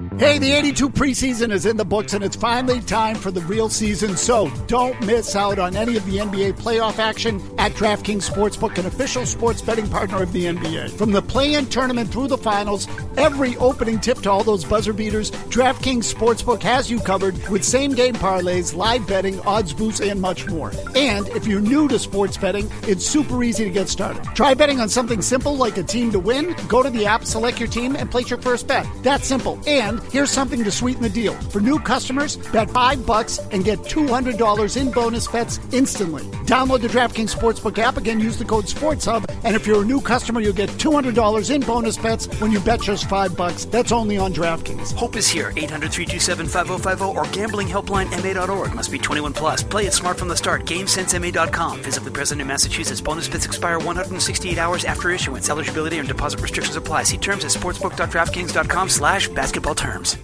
Hey, the 82 preseason is in the books, and it's finally time for the real season, so don't miss out on any of the NBA playoff action at DraftKings Sportsbook, an official sports betting partner of the NBA. From the play-in tournament through the finals, every opening tip to all those buzzer beaters, DraftKings Sportsbook has you covered with same-game parlays, live betting, odds boosts, and much more. And if you're new to sports betting, it's super easy to get started. Try betting on something simple like a team to win. Go to the app, select your team, and place your first bet. That's simple. And here's something to sweeten the deal. For new customers, bet $5 and get $200 in bonus bets instantly. Download the DraftKings Sportsbook app. Again, use the code SportsHub. And if you're a new customer, you'll get $200 in bonus bets when you bet just $5. That's only on DraftKings. Hope is here. 800-327-5050 or gamblinghelplinema.org. Must be 21 plus. Play it smart from the start. GameSenseMA.com. Physically present in Massachusetts. Bonus bets expire 168 hours after issuance. Eligibility and deposit restrictions apply. See terms at sportsbook.draftkings.com/basketball terms.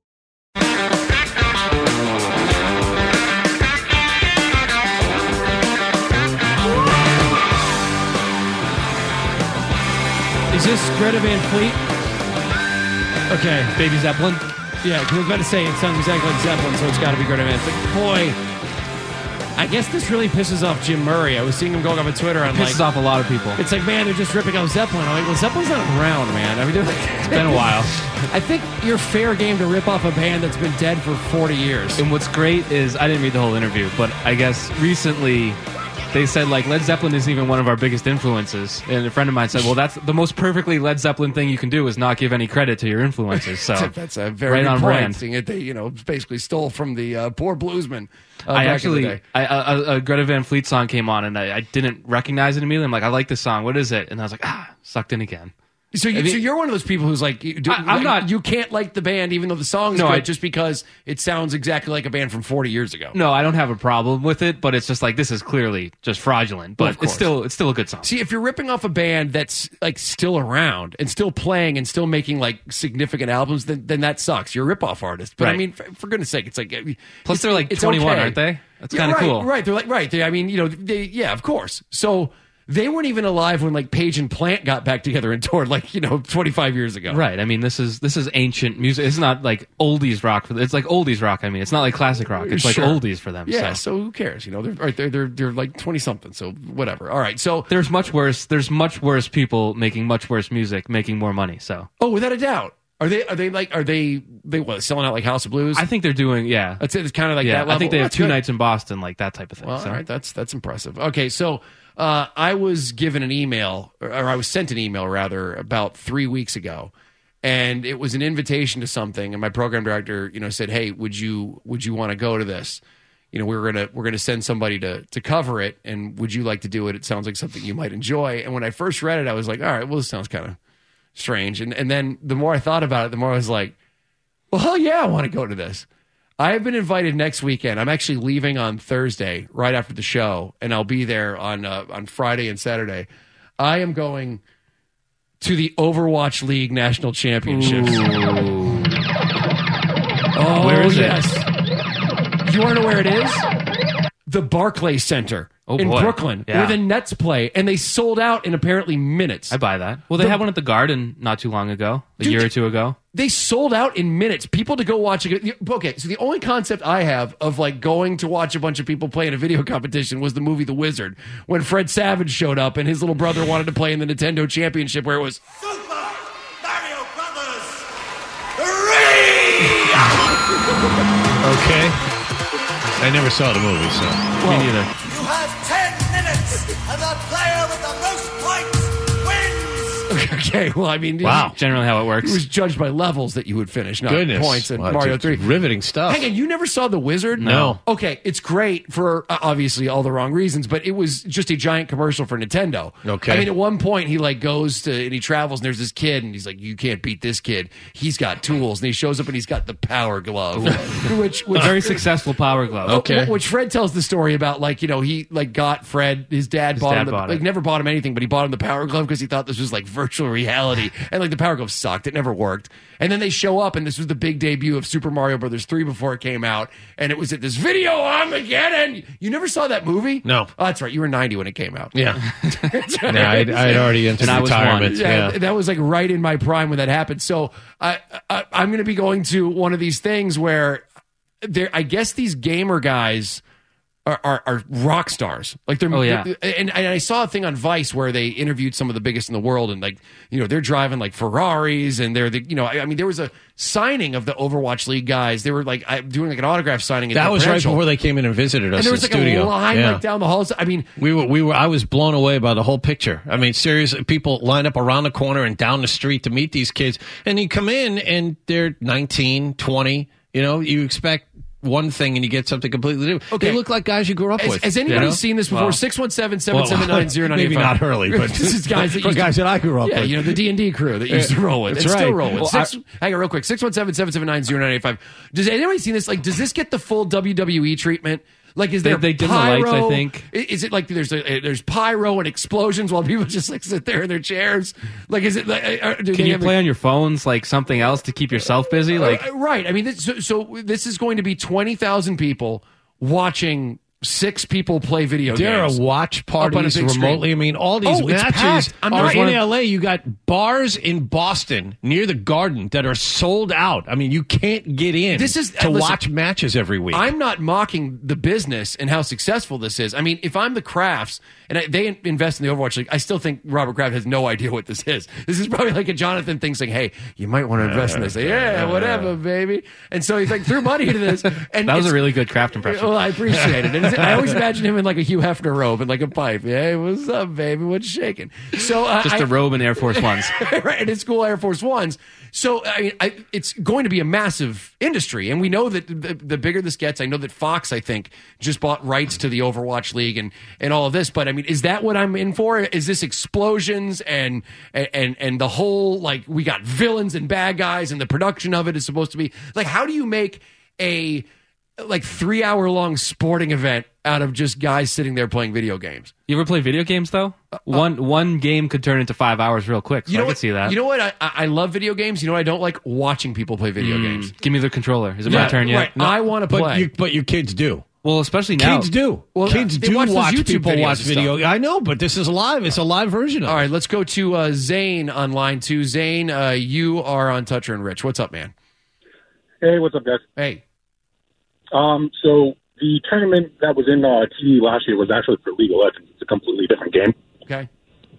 Is this Greta Van Fleet? Okay. Baby Zeppelin? Yeah, because I was about to say it sounds exactly like Zeppelin, so it's got to be Greta Van Fleet. Boy, I guess this really pisses off Jim Murray. I was seeing him going off on Twitter. It pisses off a lot of people. It's like, man, they're just ripping off Zeppelin. I'm like, well, Zeppelin's not around, man. I mean, it's been a while. I think you're fair game to rip off a band that's been dead for 40 years. And what's great is, I didn't read the whole interview, but I guess recently they said, like, Led Zeppelin isn't even one of our biggest influences. And a friend of mine said, well, that's the most perfectly Led Zeppelin thing you can do is not give any credit to your influences. So that's a very right good on point. brand. Seeing it, they, basically stole from the poor bluesman. I actually, a Greta Van Fleet song came on, and I didn't recognize it immediately. I'm like, I like this song. What is it? And I was like, sucked in again. So you're one of those people who's like, I'm not. You can't like the band even though the song's good just because it sounds exactly like a band from 40 years ago. No, I don't have a problem with it, but it's just like, this is clearly just fraudulent. But it's still a good song. See, if you're ripping off a band that's like still around and still playing and still making like significant albums, then that sucks. You're a ripoff artist. But right. I mean, for goodness sake, it's like plus they're like 21, okay. Aren't they? That's kind of cool. Right. They're like I mean, yeah, of course. So they weren't even alive when like Page and Plant got back together and toured 25 years ago. Right. I mean, this is ancient music. It's not like oldies rock. It's like oldies rock. I mean, it's not like classic rock. It's like oldies for them. Yeah. So who cares? They're like 20 something. So whatever. All right. So there's much worse people making much worse music, making more money. So without a doubt. Are they what, selling out like House of Blues? I think they're doing, yeah. That's it. It's kind of like that level. I think they have two nights in Boston, like that type of thing. Well, all right, that's impressive. Okay, so I was given an email, or I was sent an email rather, about 3 weeks ago, and it was an invitation to something. And my program director, said, "Hey, would you want to go to this? We're gonna send somebody to cover it, and would you like to do it? It sounds like something you might enjoy." And when I first read it, I was like, "All right, well, this sounds kind of strange." And then the more I thought about it, the more I was like, well, hell yeah, I want to go to this. I have been invited next weekend. I'm actually leaving on Thursday, right after the show, and I'll be there on Friday and Saturday. I am going to the Overwatch League National Championships. Ooh. Oh, where is it? You want to know where it is? The Barclays Center in Brooklyn, where the Nets play, and they sold out in apparently minutes. I buy that. Well, they had one at the Garden not too long ago, a year or two ago. They sold out in minutes. People to go watch it. Okay, so the only concept I have of like going to watch a bunch of people play in a video competition was the movie The Wizard, when Fred Savage showed up and his little brother wanted to play in the Nintendo Championship, where it was Super Mario Brothers 3! Okay. I never saw the movie, so. Me neither. You have 10 minutes, and the player with the most points wins! Okay, well, I mean, wow, generally how it works. It was judged by levels that you would finish, not points in wow, Mario 3. Riveting stuff. Hang on, you never saw The Wizard? No. Okay, it's great for obviously all the wrong reasons, but it was just a giant commercial for Nintendo. Okay. I mean, at one point he like goes to and he travels and there's this kid and he's like, you can't beat this kid. He's got tools, and he shows up and he's got the Power Glove, which a very successful Power Glove. Okay. Which Fred tells the story about, like, he like got Fred, his dad bought him, like never bought him anything, but he bought him the Power Glove because he thought this was like virtual virtual reality, and like the Power Glove sucked. It never worked. And then they show up, and this was the big debut of Super Mario Brothers 3 before it came out, and it was at this Video Armageddon. You never saw that movie? No. Oh, that's right. You were 90 when it came out. Yeah. I'd already entered retirement. Yeah, that was like right in my prime when that happened. So I'm going to be going to one of these things where I guess these gamer guys are rock stars. Like they're, and I saw a thing on Vice where they interviewed some of the biggest in the world, and like, you know, they're driving like Ferraris, and they're the, you know, I mean, there was a signing of the Overwatch League guys. They were like doing like an autograph signing. That was right before they came in and visited us. And there was like studio. a line like down the halls. I mean, I was blown away by the whole picture. I mean, seriously, people line up around the corner and down the street to meet these kids, and you come in and they're 19, 20. You know, you expect one thing and you get something completely different. Okay. They look like guys you grew up with. Has anybody seen this before? 617-779-0985. Maybe not Hurley, but this is guys that I grew up with. Yeah, you know, the D&D crew that you used to roll with. That's and right. still roll with. Hang on real quick. 617-779-0985. Does anybody seen this? Like, does this get the full WWE treatment? Like, is there they dim pyro? the lights, I think. Is it like there's pyro and explosions while people just like sit there in their chairs? Like, is it like, can you play on your phones like something else to keep yourself busy? Like, right. I mean, so this is going to be 20,000 people watching 6 people play video games. There are watch parties remotely. I mean, all these matches are in L.A. You got bars in Boston near the Garden that are sold out. I mean, you can't get in to watch matches every week. I'm not mocking the business and how successful this is. I mean, if I'm the Crafts and they invest in the Overwatch League, I still think Robert Kraft has no idea what this is. This is probably like a Jonathan thing saying, hey, you might want to invest in this. Yeah, whatever, baby. And so he's like, threw money into this. And that was a really good Kraft impression. Well, I appreciate it. And I always imagine him in like a Hugh Hefner robe and like a pipe. Hey, what's up, baby? What's shaking? So just a robe and Air Force Ones, right? And his cool Air Force Ones. So I mean, it's going to be a massive industry, and we know that the bigger this gets. I know that Fox, I think, just bought rights to the Overwatch League and all of this. But I mean, is that what I'm in for? Is this explosions and the whole, like, we got villains and bad guys, and the production of it is supposed to be like, how do you make a like 3-hour-long sporting event out of just guys sitting there playing video games? You ever play video games though? One game could turn into 5 hours real quick. So I could see that. You know what? I love video games. You know what I don't like? Watching people play video games. Give me the controller. Is it my turn yet? Right. No, I want to play. But your kids do. Well, especially now. Kids do. Well, kids do watch people watch video. Stuff. I know, but this is live. It's a live version of it. All right, let's go to Zane on line 2. Zane, you are on Toucher and Rich. What's up, man? Hey, what's up, guys? Hey. So the tournament that was in TV last year was actually for League of Legends. It's a completely different game. Okay.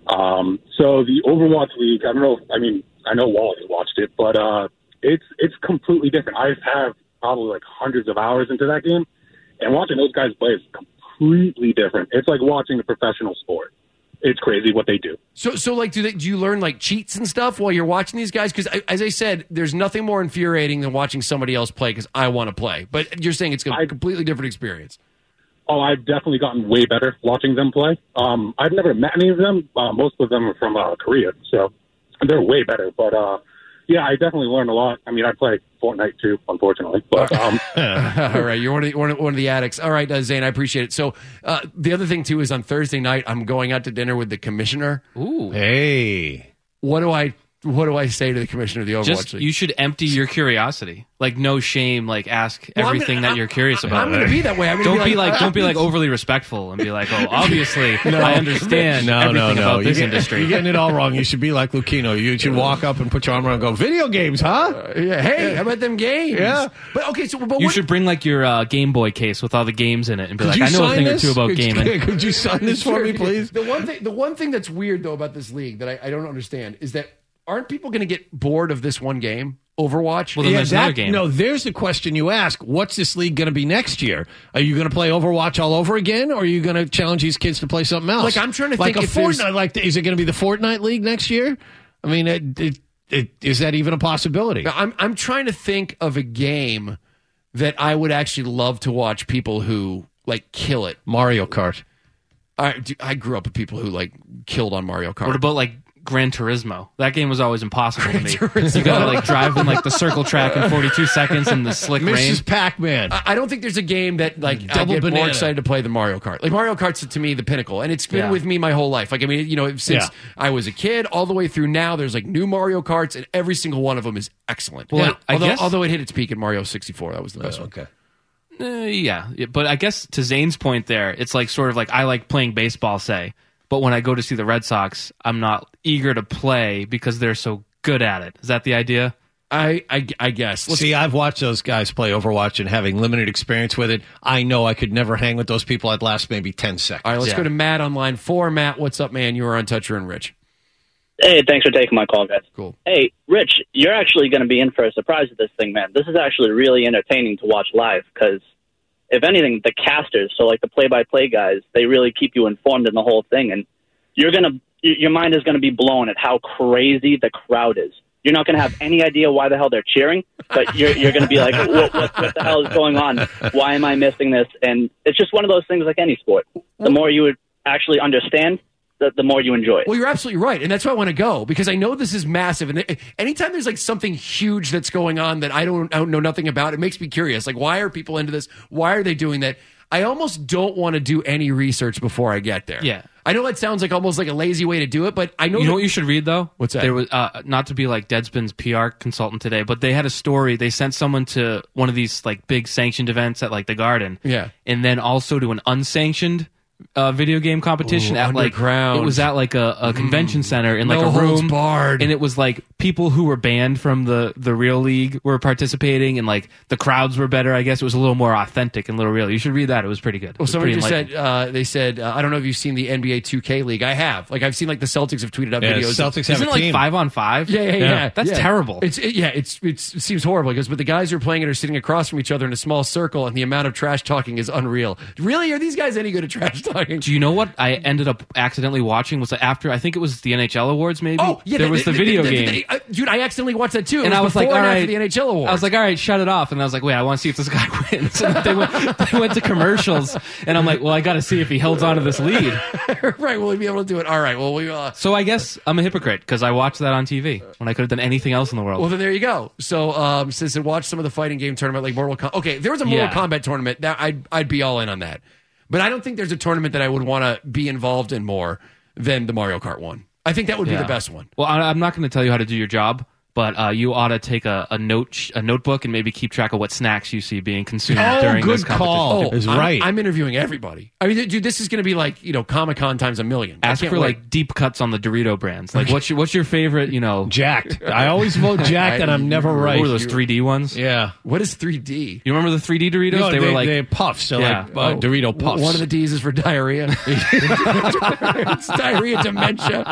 So the Overwatch League, I don't know. I mean, I know Wally watched it, but it's completely different. I have probably like hundreds of hours into that game, and watching those guys play is completely different. It's like watching a professional sport. It's crazy what they do. So like, do you learn like cheats and stuff while you're watching these guys? Because as I said, there's nothing more infuriating than watching somebody else play because I want to play. But you're saying it's a completely different experience. Oh, I've definitely gotten way better watching them play. I've never met any of them. Most of them are from Korea, so they're way better. But yeah, I definitely learned a lot. I mean, I play Fortnite too, unfortunately. But all right, you're one of the addicts. All right, Zane, I appreciate it. So the other thing too is on Thursday night, I'm going out to dinner with the commissioner. Ooh, hey, what do I say to the commissioner of the Overwatch League? You should empty your curiosity. Like, no shame. Like, ask everything that you're curious about. I'm going to be that way. Don't be like overly respectful and be like, oh, obviously, I understand everything about this industry. You're getting it all wrong. You should be like Lucchino. You should walk up and put your arm around and go, video games, huh? Yeah. Hey, how about them games? Yeah. But okay, you should bring like your Game Boy case with all the games in it and be like, I know a thing or two about gaming. Could you sign this for me, please? The one thing that's weird though about this league that I don't understand is that aren't people going to get bored of this one game, Overwatch? Well, then there's another game. No, there's the question you ask. What's this league going to be next year? Are you going to play Overwatch all over again, or are you going to challenge these kids to play something else? Like, I'm trying to think like if a Fortnite. Like, is it going to be the Fortnite league next year? I mean, is that even a possibility? I'm trying to think of a game that I would actually love to watch people who like kill it. Mario Kart. I grew up with people who like killed on Mario Kart. What about like Gran Turismo. That game was always impossible to me. You gotta like drive in like the circle track in 42 seconds in the slick rain. Mrs. Pac-Man. I don't think there's a game that like I Double get more banana. excited to play than Mario Kart. Like Mario Kart's to me the pinnacle, and it's been Yeah. with me my whole life. Like I mean, since I was a kid all the way through now. There's like new Mario Karts, and every single one of them is excellent. Well, I guess- although it hit its peak in Mario 64, that was the best one. Okay. Yeah, but I guess to Zane's point there, it's like sort of like I like playing baseball, say, but when I go to see the Red Sox, I'm not eager to play because they're so good at it. Is that the idea? I guess. See, I've watched those guys play Overwatch and having limited experience with it. I know I could never hang with those people. I'd last maybe 10 seconds. All right, let's go to Matt on line 4. Matt, what's up, man? You are on Toucher and Rich. Hey, thanks for taking my call, guys. Cool. Hey, Rich, you're actually going to be in for a surprise with this thing, man. This is actually really entertaining to watch live because, if anything, the casters, so like the play-by-play guys, they really keep you informed in the whole thing, and your mind is going to be blown at how crazy the crowd is. You're not going to have any idea why the hell they're cheering, but you're going to be like, what the hell is going on? Why am I missing this? And it's just one of those things like any sport. The more you would actually understand, the more you enjoy it. Well, you're absolutely right, and that's why I want to go because I know this is massive. And anytime there's like something huge that's going on that I don't know nothing about, it makes me curious. Like, why are people into this? Why are they doing that? I almost don't want to do any research before I get there. Yeah. I know that sounds like almost like a lazy way to do it, but I know. You know what you should read though? What's that? There was not to be like Deadspin's PR consultant today, but they had a story. They sent someone to one of these like big sanctioned events at like the Garden, and then also to an unsanctioned video game competition at underground. like it was at like a convention center in like No a holds room, barred. and it was like people who were banned from the real league were participating, and like the crowds were better. I guess it was a little more authentic and a little real. You should read that; it was pretty good. Well, somebody just said they said I don't know if you've seen the NBA 2K League. I have. Like I've seen like the Celtics have tweeted up videos. Celtics have Isn't a it like team. 5-on-5? Yeah. That's terrible. It seems horrible because but the guys who are playing it are sitting across from each other in a small circle, and the amount of trash talking is unreal. Really, are these guys any good at trash talking? Do you know what I ended up accidentally watching was after I think it was the NHL awards maybe. Oh, yeah, there was the video game. Dude, I accidentally watched that too. It and I was before like, all and after right, the NHL awards. I was like, all right, shut it off. And I was like, wait, I want to see if this guy wins. And they went to commercials, and I'm like, well, I got to see if he holds on to this lead. Right, will he be able to do it? All right, well, we. So I guess I'm a hypocrite because I watched that on TV when I could have done anything else in the world. Well, then there you go. So since I watched some of the fighting game tournament like Mortal Kombat. Okay, if there was a Mortal Kombat tournament, that I'd be all in on that. But I don't think there's a tournament that I would want to be involved in more than the Mario Kart one. I think that would be the best one. Well, I'm not going to tell you how to do your job, but you ought to take a notebook and maybe keep track of what snacks you see being consumed during this competition. Is right. I'm interviewing everybody. I mean, dude, this is going to be like Comic-Con times a million. Ask for like deep cuts on the Dorito brands. Like, what's your favorite? Jacked. I always vote Jacked, and I'm never right. What were those 3D ones? Yeah. What is 3D? You remember the 3D Doritos? No, they were like they're puffs. They're like Dorito puffs. One of the D's is for diarrhea. It's diarrhea, dementia,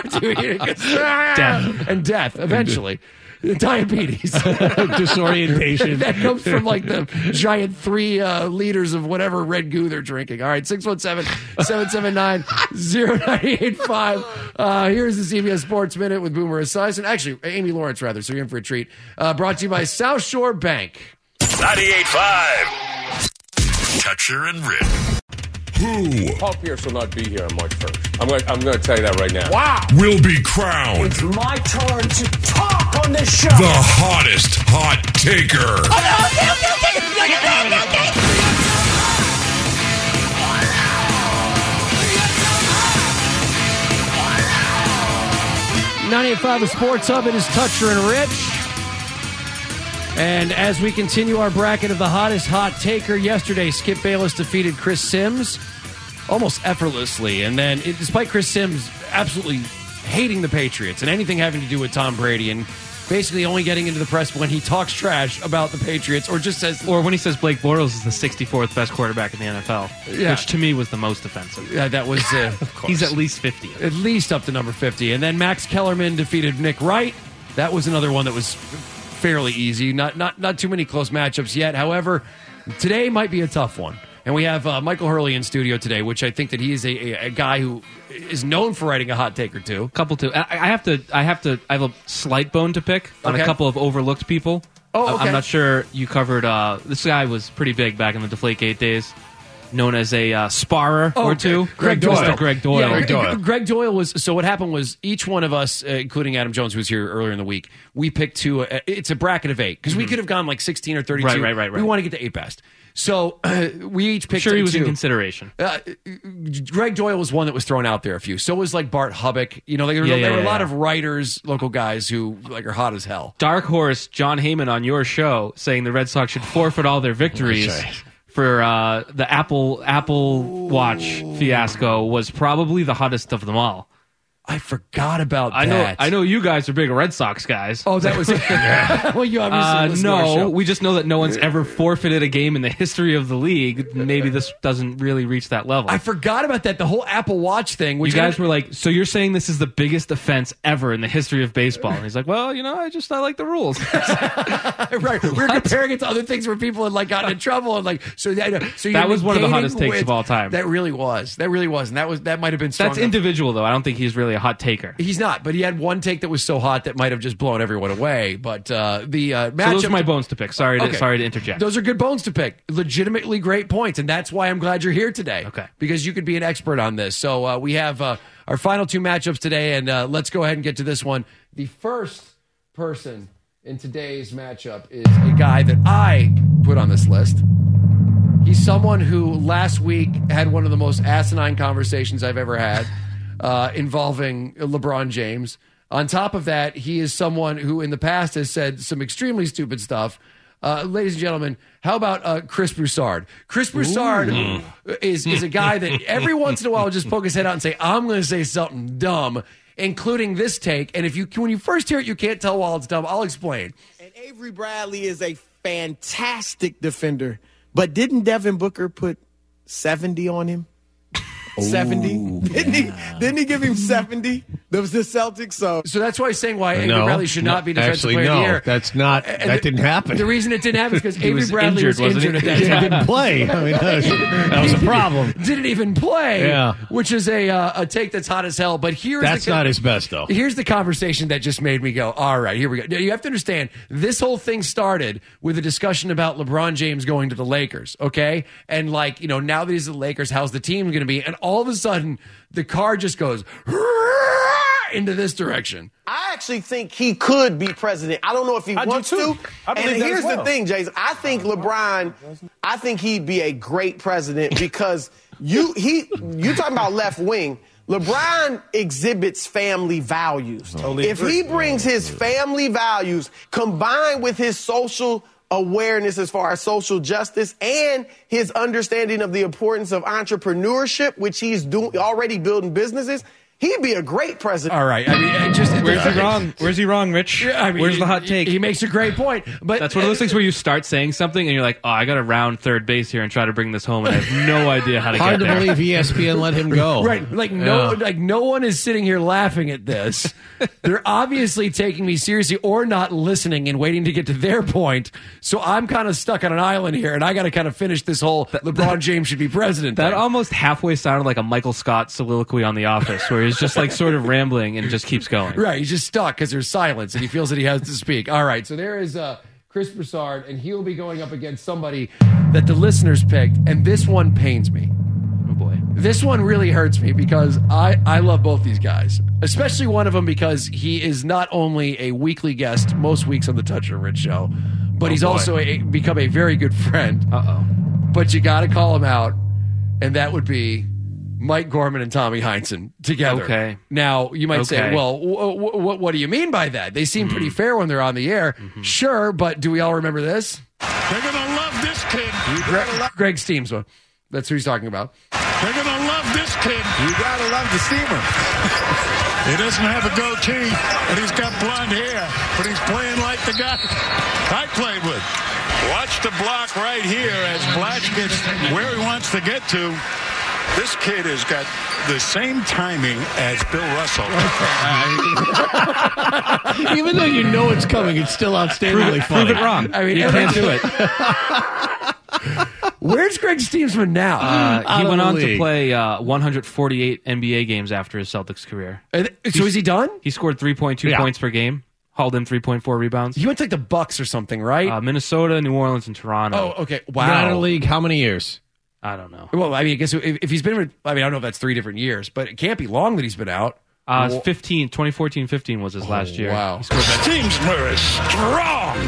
Death. and death eventually. Diabetes. Disorientation. That comes from like the giant 3 liters of whatever red goo they're drinking. All right, 617-779-0985. Here's the CBS Sports Minute with Boomer Esiason. Actually, Amy Lawrence, rather, so you're in for a treat. Brought to you by South Shore Bank. 98.5. Toucher and Rich. Who Paul Pierce will not be here on March 1st. I'm going to tell you that right now. Wow. will be crowned It's my turn to talk on this show. the hottest hot taker? Okay. 98.5 The Sports Hub. It is Toucher and Rich. And as we continue our bracket of the hottest hot taker, yesterday Skip Bayless defeated Chris Sims almost effortlessly. And then, despite Chris Sims absolutely hating the Patriots and anything having to do with Tom Brady and basically only getting into the press when he talks trash about the Patriots or just says... Or when he says Blake Bortles is the 64th best quarterback in the NFL, which to me was the most offensive. Yeah, that was... He's at least 50. At least up to number 50. And then Max Kellerman defeated Nick Wright. That was another one that was fairly easy. Not too many close matchups yet. However, today might be a tough one. And we have Michael Hurley in studio today, which I think that he is a guy who is known for writing a hot take or two. Couple too. I have a slight bone to pick on a couple of overlooked people. Oh, okay. I'm not sure you covered. This guy was pretty big back in the Deflategate days. known as a sparrer or two. Greg Doyle. Mr. Greg Doyle. Yeah, Greg Doyle was. So what happened was each one of us, including Adam Jones, who was here earlier in the week, we picked two. It's a bracket of 8 because we could have gone like 16 or 32. Right. We want to get to 8 best. So we each picked. Sure, he was two. in consideration. Greg Doyle was one that was thrown out there a few. So was like Bart Hubbock. You know, there were a lot of writers, local guys who like are hot as hell. Dark Horse John Heyman on your show saying the Red Sox should forfeit all their victories for the Apple Watch fiasco was probably the hottest of them all. I forgot about that. I know you guys are big Red Sox guys. Oh, that was it. Well, you obviously listen to our show. We just know that no one's ever forfeited a game in the history of the league. Maybe this doesn't really reach that level. I forgot about that. The whole Apple Watch thing. Which you guys were like, so you're saying this is the biggest offense ever in the history of baseball? And he's like, well, I like the rules. Right. We're comparing it to other things where people had like gotten in trouble and like so that was one of the hottest takes of all time. That really was, and that might have been strong. That's individual though. I don't think he's really a hot taker. He's not, but he had one take that was so hot that might have just blown everyone away. But the matchup. So those are my bones to pick. Sorry to interject. Those are good bones to pick. Legitimately great points, and that's why I'm glad you're here today. Okay, because you could be an expert on this. So we have our final 2 matchups today, and let's go ahead and get to this one. The first person in today's matchup is a guy that I put on this list. He's someone who last week had one of the most asinine conversations I've ever had. Involving LeBron James. On top of that, he is someone who in the past has said some extremely stupid stuff. Ladies and gentlemen, how about Chris Broussard? Chris Broussard is a guy that every once in a while will just poke his head out and say, I'm going to say something dumb, including this take. And when you first hear it, you can't tell while it's dumb. I'll explain. And Avery Bradley is a fantastic defender. But didn't Devin Booker put 70 on him? 70? Didn't he give him 70? That was the Celtics. So that's why he's saying why Avery Bradley should not be defensive player of the year. That's not. That didn't happen. The reason it didn't happen is because Avery Bradley was injured at that time. He didn't play. I mean, that was a problem. Didn't even play. Yeah. Which is a take that's hot as hell. But that's not his best though. Here's the conversation that just made me go, all right, here we go. You have to understand, this whole thing started with a discussion about LeBron James going to the Lakers. Okay, and now that he's at the Lakers, how's the team going to be? And all of a sudden, the car just goes into this direction. I actually think he could be president. I don't know if he wants to. And here's the thing, Jason. I think LeBron, I think he'd be a great president because you talking about left wing. LeBron exhibits family values. If he brings his family values combined with his social awareness as far as social justice and his understanding of the importance of entrepreneurship, which he's already building businesses, he'd be a great president. All right. I mean, where's he wrong? Where's he wrong, Rich? Where's the hot take? He makes a great point. But that's one of those things where you start saying something and you're like, oh, I got to round third base here and try to bring this home, and I have no idea how to Hard get there. Hard to believe ESPN let him go. Right. No one is sitting here laughing at this. They're obviously taking me seriously or not listening and waiting to get to their point. So I'm kind of stuck on an island here, and I got to kind of finish this whole LeBron James should be president That thing. almost halfway sounded like a Michael Scott soliloquy on The Office, where he's just sort of rambling and just keeps going. Right, he's just stuck because there's silence and he feels that he has to speak. All right, so there is Chris Broussard, and he'll be going up against somebody that the listeners picked, and this one pains me. Oh boy. This one really hurts me because I love both these guys, especially one of them because he is not only a weekly guest most weeks on the Touch and Rich show, but he's also become a very good friend. But you got to call him out, and that would be Mike Gorman and Tommy Heinsohn together. Okay. Now, you might say, well, what do you mean by that? They seem pretty fair when they're on the air. Sure, but do we all remember this? They're going to love this kid. Greg Steamsma. That's who he's talking about. They're going to love this kid. You got to love the steamer. He doesn't have a goatee, and he's got blonde hair, but he's playing like the guy I played with. Watch the block right here as Blatch gets where he wants to get to. This kid has got the same timing as Bill Russell. Even though you know it's coming, it's still outstandingly funny. Prove it wrong. I mean, you can't do it. Where's Greg Steamsman now? He went on to play 148 NBA games after his Celtics career. So is he done? He scored 3.2 points per game. Hauled in 3.4 rebounds. He went to like the Bucks or something, right? Minnesota, New Orleans, and Toronto. Oh, okay. Wow. Been out of the league how many years? I don't know. Well, I mean, I guess if he's been, I don't know if that's 3 different years, but it can't be long that he's been out. 2014-15 was his last year. Wow. Steamsmur is strong.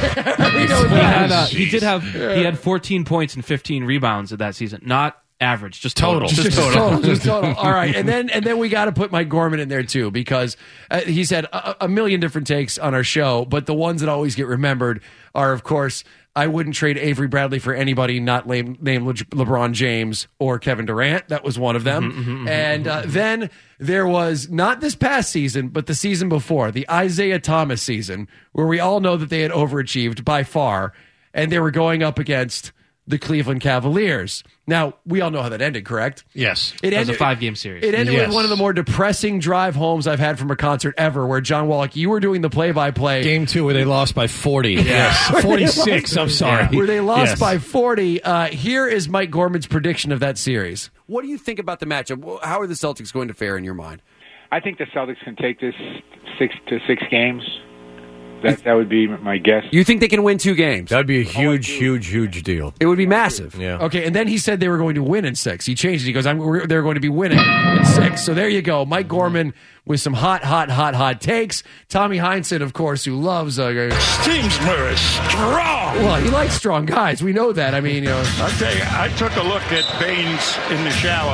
He had 14 points and 15 rebounds in that season. Not average, just total. Just total. All right, and then we got to put Mike Gorman in there too, because he's had a million different takes on our show, but the ones that always get remembered are, of course, I wouldn't trade Avery Bradley for anybody not named LeBron James or Kevin Durant. That was one of them. Then there was, not this past season, but the season before, the Isaiah Thomas season, where we all know that they had overachieved by far, and they were going up against the Cleveland Cavaliers. Now, we all know how that ended, correct? Yes. It was a 5-game series. It ended with one of the more depressing drive homes I've had from a concert ever, where John Wallach, you were doing the play-by-play. Game 2 where they lost by 40. Yes. 46, I'm sorry. Where they lost by 40. Here is Mike Gorman's prediction of that series. What do you think about the matchup? How are the Celtics going to fare in your mind? I think the Celtics can take this 6 games. That would be my guess. You think they can win 2 games? That would be a huge deal. It would be massive. Yeah. Okay, and then he said they were going to win in 6. He changed it. He goes, they're going to be winning in 6. So there you go. Mike Gorman with some hot takes. Tommy Heinsohn, of course, who loves... Steamsmur is strong. Well, he likes strong guys. We know that. I mean, I'll tell you, I took a look at Baines in the shower.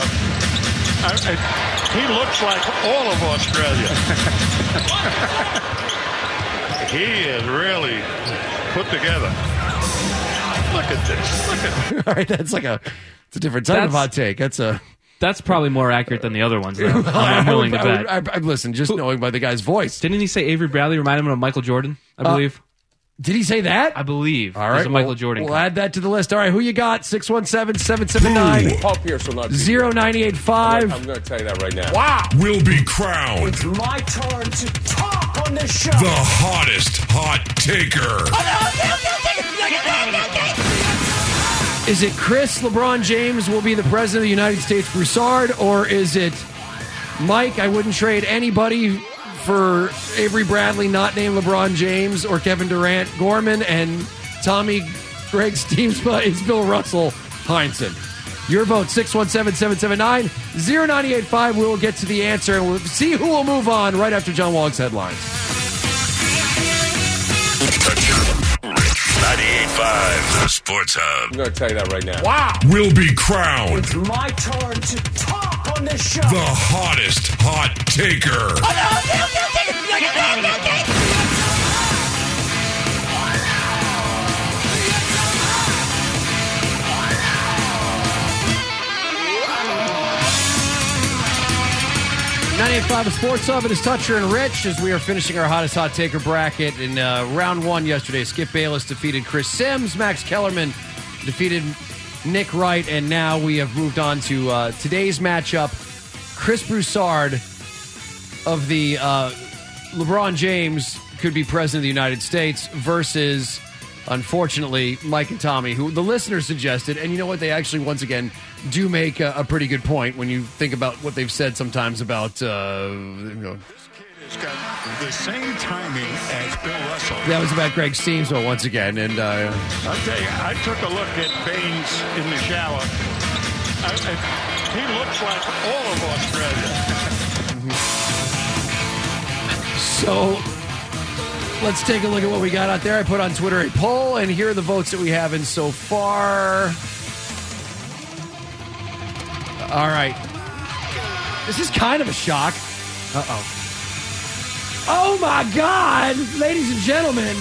He looks like all of Australia. He is really put together. Look at this. All right, it's a different type of hot take. That's probably more accurate than the other ones, though. I'm willing to bet. Listen, just knowing by the guy's voice. Didn't he say Avery Bradley reminded him of Michael Jordan, I believe? Did he say that? I believe. All right. Michael Jordan. We'll add that to the list. All right, who you got? 617-779. Paul Pierce will not be 0985. I'm going to tell you that right now. Wow. Will be crowned It's my turn to talk on this show. the hottest hot taker. Is it Chris LeBron James will be the president of the United States Broussard, or is it Mike, I wouldn't trade anybody for Avery Bradley, not named LeBron James, or Kevin Durant, Gorman, and Tommy Greg Steamsma is Bill Russell Heinsohn? Your vote, 617-779-0985. We'll get to the answer, and we'll see who will move on right after John Wallach's headlines. 98.5, the Sports Hub. I'm going to tell you that right now. Wow. Will be crowned It's my turn to talk on this show. the hottest hot taker. .98.5 The Sports Hub. It is Toucher and Rich as we are finishing our hottest hot taker bracket. In round 1 yesterday, Skip Bayless defeated Chris Sims. Max Kellerman defeated Nick Wright. And now we have moved on to today's matchup. Chris Broussard of the LeBron James could be president of the United States versus, unfortunately, Mike and Tommy, who the listeners suggested. And you know what? They actually, once again, do make a pretty good point when you think about what they've said sometimes about, This kid has got the same timing as Bill Russell. That was about Greg Steamsma once again. And I'll tell you, I took a look at Baines in the shower. He looks like all of Australia. so let's take a look at what we got out there. I put on Twitter a poll, and here are the votes that we have in so far. All right. This is kind of a shock. Uh-oh. Oh, my God! Ladies and gentlemen,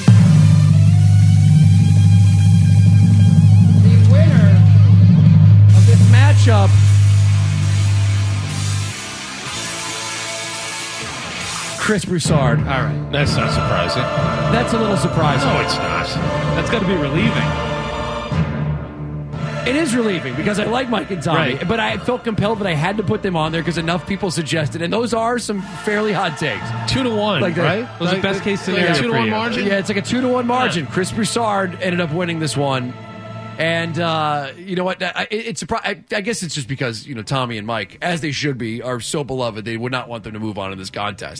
the winner of this matchup Chris Broussard. All right. That's not surprising. That's a little surprising. No, it's not. That's got to be relieving. It is relieving because I like Mike and Tommy, Right. but I felt compelled that I had to put them on there because enough people suggested, and those are some fairly hot takes. 2-1, Like right? It was the best case scenario for 2-1 you. margin? Yeah, it's like a 2-1 margin. Chris Broussard ended up winning this one. And you know what? It's I guess it's just because Tommy and Mike, as they should be, are so beloved. They would not want them to move on in this contest.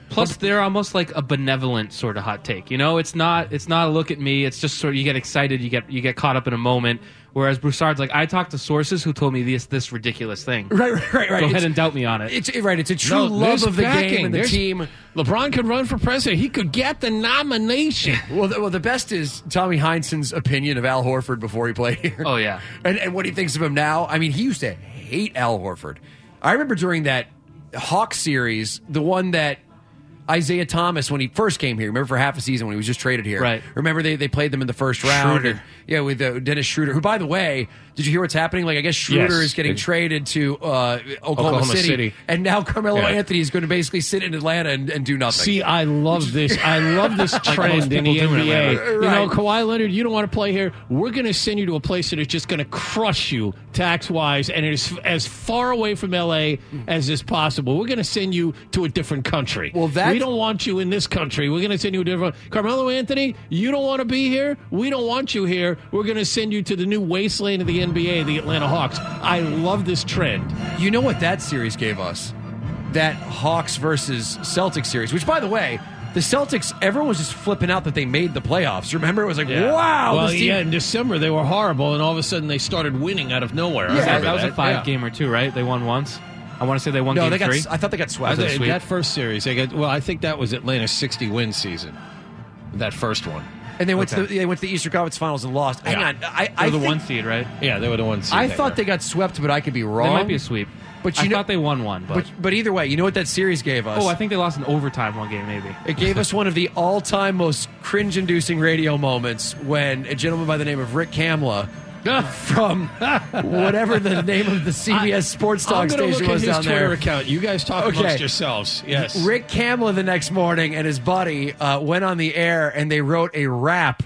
Plus, they're almost like a benevolent sort of hot take. You know, it's not a look at me. It's just sort of you get excited, you get caught up in a moment. Whereas Broussard's like, I talked to sources who told me this ridiculous thing. Right. Go ahead and doubt me on it. It's a true love of the game and the team. LeBron could run for president. He could get the nomination. Well, the best is Tommy Heinsohn's opinion of Al Horford before he played here. Oh, yeah. And what he thinks of him now. I mean, he used to hate Al Horford. I remember during that Hawks series, the one that Isaiah Thomas, when he first came here, remember for half a season when he was just traded here. Right. Remember they played them in the first round. Schroeder. With Dennis Schroeder, who, by the way, did you hear what's happening? Like, I guess Schroeder is getting traded to Oklahoma City. And now Carmelo Anthony is going to basically sit in Atlanta and do nothing. See, I love this. I love this trend in the NBA. You know, Kawhi Leonard, you don't want to play here. We're going to send you to a place that is just going to crush you tax-wise, and it is as far away from L.A. as is possible. We're going to send you to a different country. Well, we don't want you in this country. We're going to send you to a different. Carmelo Anthony, you don't want to be here. We don't want you here. We're going to send you to the new wasteland of the NBA, the Atlanta Hawks. I love this trend. You know what that series gave us? That Hawks versus Celtics series, which, by the way, the Celtics, everyone was just flipping out that they made the playoffs. Remember? It was like, wow. Well, in December they were horrible, and all of a sudden they started winning out of nowhere. Yeah, that was a 5-gamer too, right? They won once. I want to say they won game 3. I thought they got swept. That first series, I think that was Atlanta's 60-win season. That first one. And they went to the Eastern Conference Finals and lost. Hang on. They were the 1 seed, right? Yeah, they were the 1 seed. I thought they got swept, but I could be wrong. They might be a sweep. But I thought they won one. But either way, you know what that series gave us? Oh, I think they lost in overtime one game, maybe. It gave us one of the all-time most cringe-inducing radio moments when a gentleman by the name of Rick Kamla from whatever the name of the CBS sports talk station was down there. Twitter account. You guys talk amongst yourselves. Yes. Rick Kamla the next morning and his buddy went on the air and they wrote a rap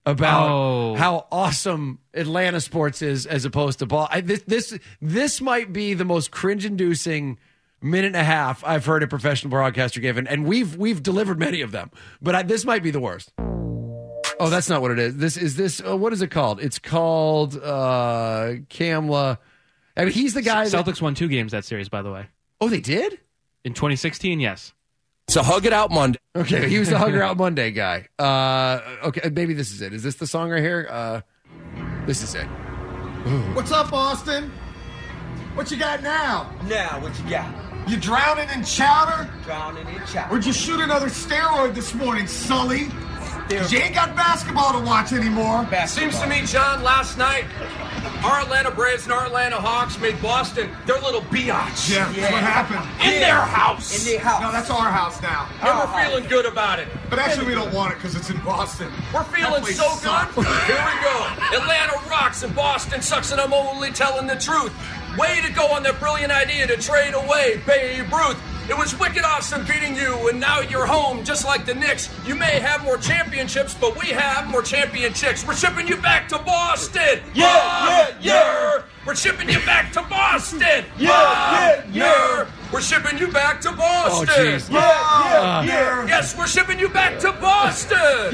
about how awesome Atlanta sports is as opposed to ball. This might be the most cringe-inducing minute and a half I've heard a professional broadcaster given, and we've delivered many of them, but this might be the worst. Oh, that's not what it is. What is it called? It's called Kamla. I mean, he's the guy. Celtics won 2 games that series, by the way. Oh, they did? In 2016, yes. It's a Hug It Out Monday. Okay, he was the Hug It Out Monday guy. Okay, maybe this is it. Is this the song right here? This is it. What's up, Boston? What you got now? Now, what you got? You drowning in chowder? Drowning in chowder. Where'd you shoot another steroid this morning, Sully? 'Cause you ain't got basketball to watch anymore. Seems to me, John, last night, our Atlanta Braves and our Atlanta Hawks made Boston their little biatch. Yeah, that's what happened. In their house. In their house. No, that's our house now. And we're feeling good about it. But actually, we don't want it because it's in Boston. We're feeling so good. Here we go. Atlanta rocks and Boston sucks, and I'm only telling the truth. Way to go on that brilliant idea to trade away Babe Ruth. It was wicked awesome beating you, and now you're home just like the Knicks. You may have more championships, but we have more champion chicks. We're shipping you back to Boston. Yeah. We're shipping you back to Boston. Yeah. We're shipping you back to Boston. Oh, jeez. Yeah. Yes, we're shipping you back to Boston.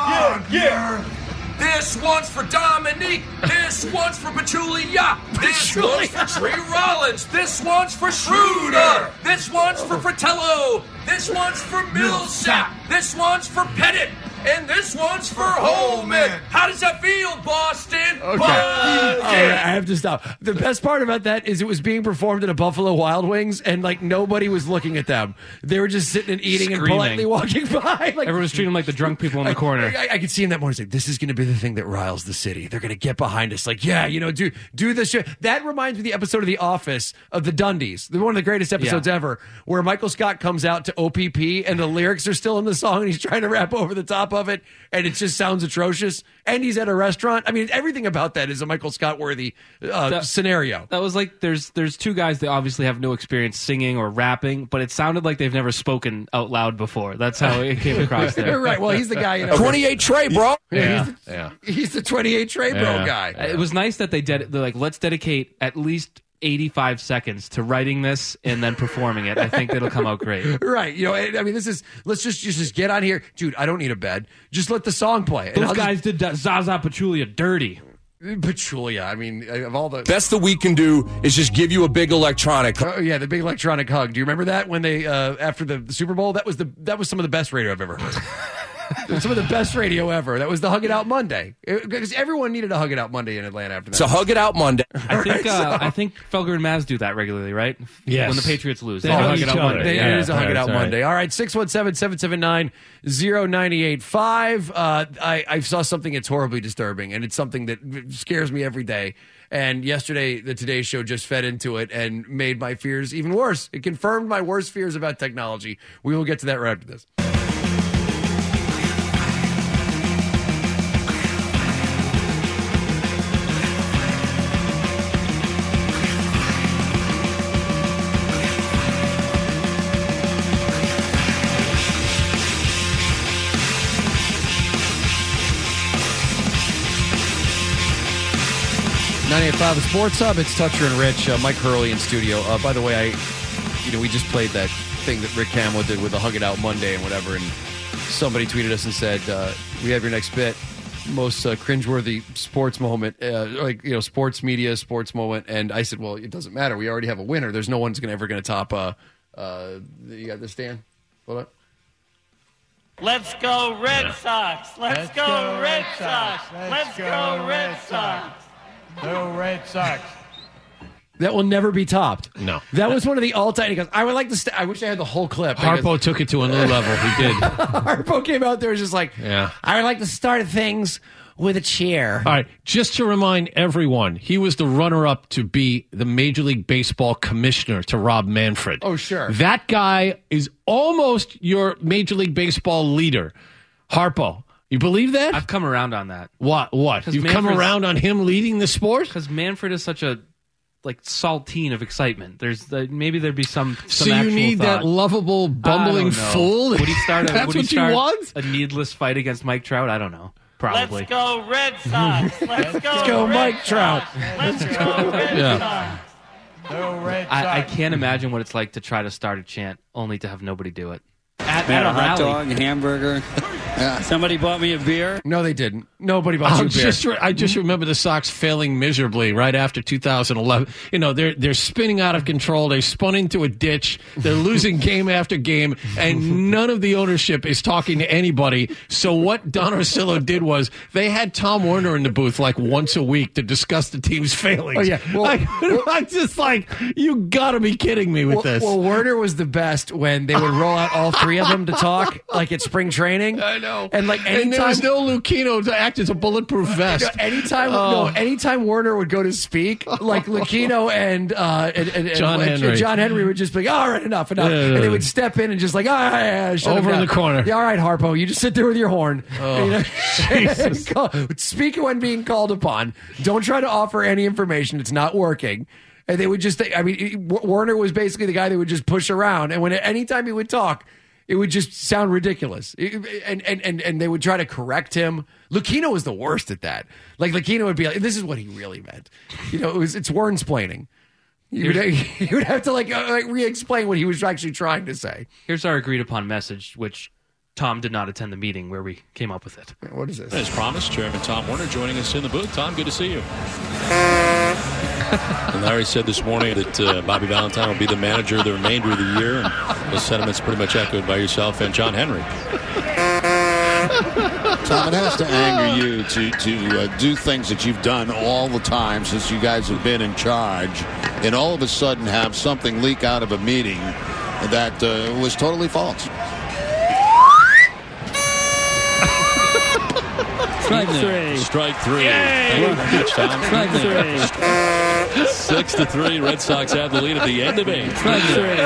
Yeah. This one's for Dominique. This one's for Pachulia. This one's for Tree Rollins. This one's for Schroeder. This one's for Fratello. This one's for Millsap. This one's for Pettit. And this one's for Holman. How does that feel, Boston? Okay. All right, I have to stop. The best part about that is it was being performed at a Buffalo Wild Wings, and like nobody was looking at them. They were just sitting and eating and politely walking by. Like, everyone was treating them like the drunk people in the corner. I could see him that morning. Like, this is going to be the thing that riles the city. They're going to get behind us. Like, yeah, do this shit. That reminds me of the episode of The Office of the Dundies. They're one of the greatest episodes ever, where Michael Scott comes out to OPP and the lyrics are still in the song, and he's trying to rap over the top of it, and it just sounds atrocious. And he's at a restaurant. I mean, everything about that is a Michael Scott worthy scenario. That was like there's 2 guys that obviously have no experience singing or rapping, but it sounded like they've never spoken out loud before. That's how it came across there. Right. Well, he's the guy. 28 Trey, bro. He's the 28 Trey, bro guy. It was nice that they're like, let's dedicate at least 85 seconds to writing this and then performing it. I think it'll come out great. Right. I mean, let's just get on here. Dude, I don't need a bed. Just let the song play. Those guys did Zaza Pachulia dirty. Pachulia. I mean, of all the Best that we can do is just give you a big electronic. Oh yeah, the big electronic hug. Do you remember that when they after the Super Bowl? That was some of the best radio I've ever heard. Some of the best radio ever. That was the Hug It Out Monday, because everyone needed a Hug It Out Monday in Atlanta after that. So Hug It Out Monday. I think Felger and Mavs do that regularly, right? Yes. When the Patriots lose, They they hug Hug each It Out other. Monday. It is a Hug It Out Right. Monday. All right, 617-779-0985. I saw something that's horribly disturbing, and it's something that scares me every day. And yesterday, the Today Show just fed into it and made my fears even worse. It confirmed my worst fears about technology. We will get to that right after this. The Sports Hub. It's Toucher and Rich. Mike Hurley in studio. By the way, we just played that thing that Rick Hamill did with the Hug It Out Monday and whatever, and somebody tweeted us and said, "We have your next bit, most cringeworthy sports moment, sports media, sports moment." And I said, "Well, it doesn't matter. We already have a winner. There's no one's ever going to top." You got this, Dan? Hold on. Let's go Red Sox! Let's go Red Sox! Let's go Red Sox! Go Red Sox. That will never be topped. No. That was one of the all-time. He goes, I would like to I wish I had the whole clip. Harpo took it to a new level. He did. Harpo came out there and was just like, Yeah. I would like to start things with a chair. All right, just to remind everyone, he was the runner-up to be the Major League Baseball commissioner to Rob Manfred. Oh, sure. That guy is almost your Major League Baseball leader. Harpo. You believe that? I've come around on that. What? You've come around on him leading the sport? Because Manfred is such a saltine of excitement. Maybe there'd be some So you actual need thought. that lovable, bumbling fool? Would he start? That's what you want? A needless fight against Mike Trout? I don't know. Probably. Let's go Red Sox! Let's go Red Mike Trout. Sox. Let's go Red Sox! Go Red Sox. I can't imagine what it's like to try to start a chant only to have nobody do it. At Man, a a hot rally. dog, hamburger. Somebody bought me a beer. No, they didn't. Nobody bought you a beer. I just remember the Sox failing miserably right after 2011. They're spinning out of control. They spun into a ditch. They're losing game after game, and none of the ownership is talking to anybody. So what Don Orsillo did was they had Tom Werner in the booth like once a week to discuss the team's failings. Oh, yeah. I'm just like, you got to be kidding me with this. Well, Werner was the best when they would roll out all three of them to talk, like at spring training. I know. And there was no Lucchino to act as a bulletproof vest. Anytime Werner would go to speak, like Lucchino and John Henry would just be like, all right, enough. Yeah. And they would step in and just like, shut Over him in down. the corner. Yeah, all right, Harpo, you just sit there with your horn. Jesus. Speak when being called upon. Don't try to offer any information. It's not working. And they would just, Werner was basically the guy they would just push around. And anytime he would talk, it would just sound ridiculous. And they would try to correct him. Lucchino was the worst at that. Like, Lucchino would be like, this is what he really meant. It's Wernsplaining. He would have to re-explain what he was actually trying to say. Here's our agreed upon message, which Tom did not attend the meeting where we came up with it. What is this? As promised, Chairman Tom Werner joining us in the booth. Tom, good to see you. And Larry said this morning that Bobby Valentine will be the manager the remainder of the year, and the sentiment's pretty much echoed by yourself and John Henry. Tom, it has to anger you to do things that you've done all the time since you guys have been in charge, and all of a sudden have something leak out of a meeting that was totally false. Strike three. Strike three. Yay! Thank you very much, Tom. Strike three. 6-3. Red Sox have the lead at the end of 8. Strike three.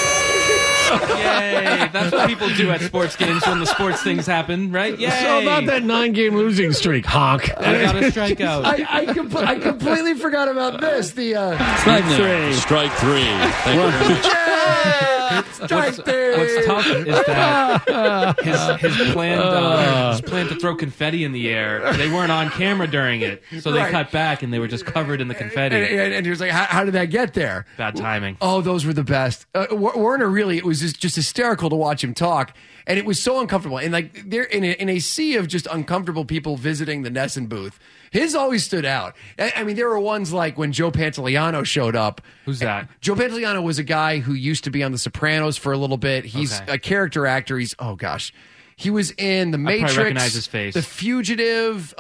Yay! That's what people do at sports games when the sports things happen, right? Yay! So about that 9-game losing streak, honk. I got a strikeout. I completely forgot about this. Strike three. Strike three. Thank you very much. Strike three. What's tough is that his plan to throw confetti in the air, they weren't on camera during it, so they cut back and they were just covered in the confetti. And he was like, how did that get there? Bad timing. Oh, those were the best. Werner really, it was just hysterical to watch him talk. And it was so uncomfortable. And they're in a sea of just uncomfortable people visiting the Nesson booth. His always stood out. I mean, there were ones like when Joe Pantoliano showed up. Who's that? Joe Pantoliano was a guy who used to be on The Sopranos for a little bit. He's a character actor. He was in The Matrix. I recognize his face. The Fugitive.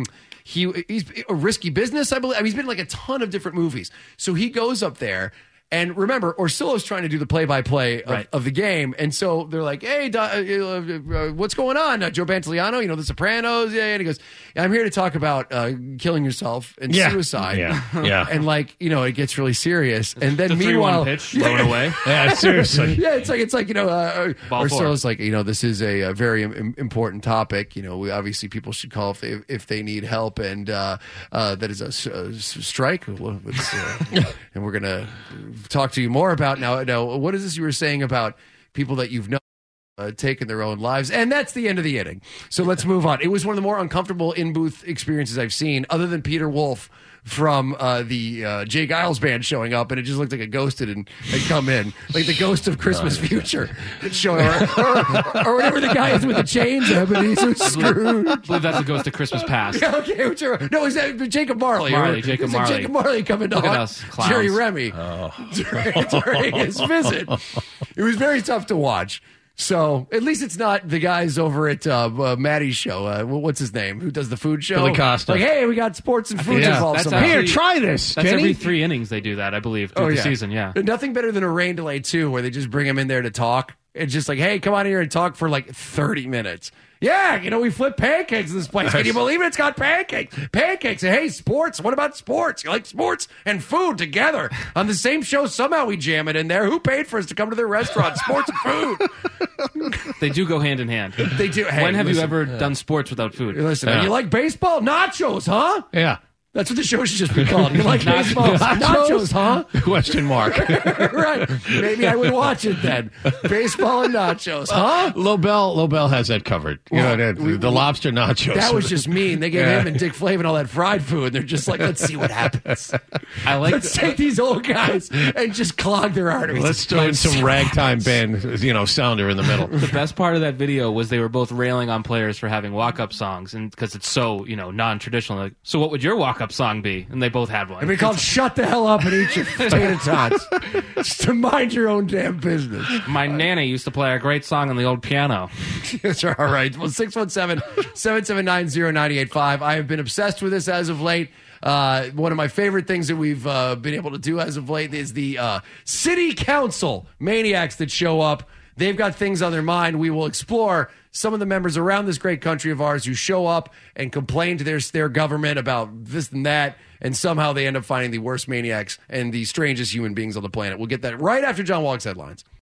He's a Risky Business, I believe. I mean, he's been in like a ton of different movies. So he goes up there. And remember, Orsillo's trying to do the play-by-play of the game. And so they're like, hey, what's going on? Joe Pantoliano, The Sopranos. Yeah. And he goes, I'm here to talk about killing yourself and suicide. Yeah. And it gets really serious. And then the meanwhile, 3-1 pitch thrown away. Yeah, seriously. Yeah, it's like Orsillo's like, this is a very important topic. We obviously people should call if they need help. And that is a strike. And we're going to talk to you more about now. What is this you were saying about people that you've known taken their own lives? And that's the end of the inning. So let's move on. It was one of the more uncomfortable in-booth experiences I've seen, other than Peter Wolf from the Jay Giles band showing up, and it just looked like a ghost had come in, like the ghost of Christmas Future showing up, or whatever the guy is with the chains up, and he's so screwed. I believe that's the ghost of Christmas Past. Yeah, okay, whichever. No, is that Jacob Marley? Jacob Marley. Jacob Marley coming to Look at us, clowns. Jerry Remy during his visit. It was very tough to watch. So at least it's not the guys over at Maddie's show. What's his name? Who does the food show? Billy Costa. Like, hey, we got sports and food involved. That's somehow. Here, try this. That's Jenny. every 3 innings they do that, I believe, through the season. Yeah. Nothing better than a rain delay too, where they just bring him in there to talk. It's just like, hey, come on here and talk for like 30 minutes. Yeah, we flip pancakes in this place. Can you believe it? It's got pancakes. Pancakes. And hey, sports. What about sports? You like sports and food together on the same show? Somehow we jam it in there. Who paid for us to come to their restaurant? Sports and food. They do go hand in hand. They do. Hey, when have you ever done sports without food? Listen, you like baseball? Nachos, huh? Yeah. That's what the show should just be called. You like baseball? Nachos, huh? Question mark. Right. Maybe I would watch it then. Baseball and nachos, huh? Lobel has that covered. The lobster nachos. That was just mean. They gave him and Dick Flavin all that fried food. They're just like, let's see what happens. Let's take these old guys and just clog their arteries. Let's throw in some ragtime band, sounder in the middle. The best part of that video was they were both railing on players for having walk-up songs, and because it's so non-traditional. Like, so what would your walk-up song be? And they both had one. It'd be called "Shut the Hell Up and Eat Your Potato Tots." Just to mind your own damn business. My nana used to play a great song on the old piano. That's all right. Well, 617-779-0985. I have been obsessed with this as of late. One of my favorite things that we've been able to do as of late is the city council maniacs that show up. They've got things on their mind. We will explore some of the members around this great country of ours who show up and complain to their government about this and that, and somehow they end up finding the worst maniacs and the strangest human beings on the planet. We'll get that right after John Wallach's headlines.